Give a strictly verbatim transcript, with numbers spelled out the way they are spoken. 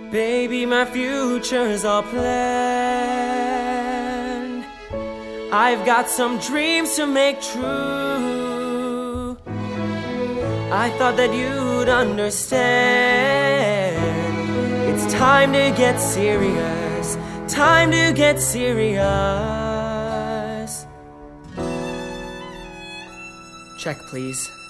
Baby, my future's all planned. I've got some dreams to make true. I thought that you'd understand. It's time to get serious. Time to get serious. Check, please.